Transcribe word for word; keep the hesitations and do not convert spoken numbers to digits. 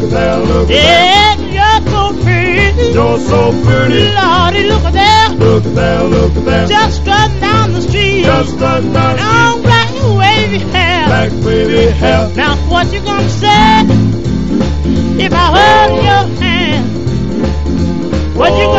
at there, look at Yeah, you're so pretty. there. You're so pretty. Lordy, look at there. Look at there, look at there. Just strutting down the street. Just strutting down the street. Long black wavy hair. Black wavy hair. Now what you gonna say if I hold your hand? What you